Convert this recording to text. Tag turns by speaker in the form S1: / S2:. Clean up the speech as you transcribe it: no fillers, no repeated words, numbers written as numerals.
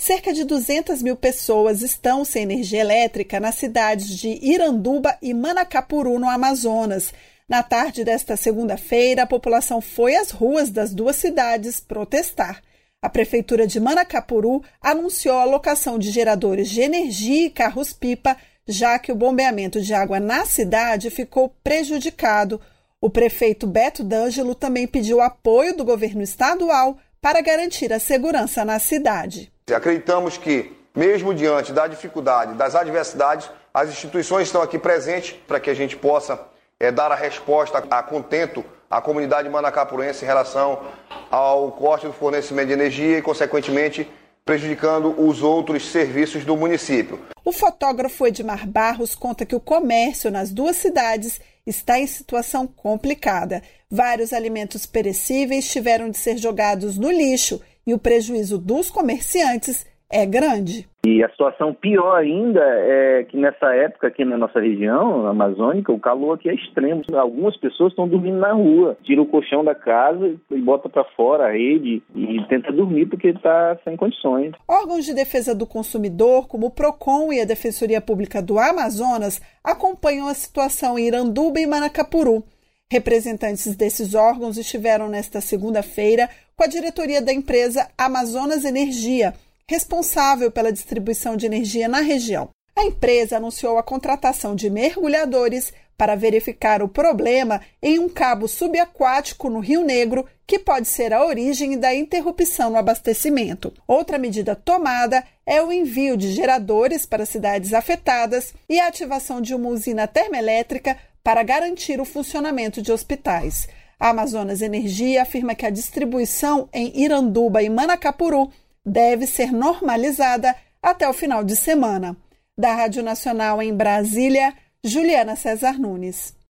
S1: Cerca de 200 mil pessoas estão sem energia elétrica nas cidades de Iranduba e Manacapuru, no Amazonas. Na tarde desta segunda-feira, a população foi às ruas das duas cidades protestar. A Prefeitura de Manacapuru anunciou a alocação de geradores de energia e carros-pipa, já que o bombeamento de água na cidade ficou prejudicado. O prefeito Beto D'Angelo também pediu apoio do governo estadual para garantir a segurança na cidade.
S2: Acreditamos que, mesmo diante da dificuldade, das adversidades, as instituições estão aqui presentes para que a gente possa dar a resposta a contento à comunidade manacapurense em relação ao corte do fornecimento de energia e, consequentemente, prejudicando os outros serviços do município.
S1: O fotógrafo Edmar Barros conta que o comércio nas duas cidades está em situação complicada. Vários alimentos perecíveis tiveram de ser jogados no lixo e o prejuízo dos comerciantes é grande.
S3: E a situação pior ainda é que nessa época aqui na nossa região amazônica, o calor aqui é extremo. Algumas pessoas estão dormindo na rua, tira o colchão da casa e bota para fora a rede e tenta dormir porque está sem condições.
S1: Órgãos de defesa do consumidor, como o PROCON e a Defensoria Pública do Amazonas, acompanham a situação em Iranduba e Manacapuru. Representantes desses órgãos estiveram nesta segunda-feira com a diretoria da empresa Amazonas Energia, responsável pela distribuição de energia na região. A empresa anunciou a contratação de mergulhadores para verificar o problema em um cabo subaquático no Rio Negro, que pode ser a origem da interrupção no abastecimento. Outra medida tomada é o envio de geradores para cidades afetadas e a ativação de uma usina termoelétrica para garantir o funcionamento de hospitais. A Amazonas Energia afirma que a distribuição em Iranduba e Manacapuru deve ser normalizada até o final de semana. Da Rádio Nacional em Brasília, Juliana César Nunes.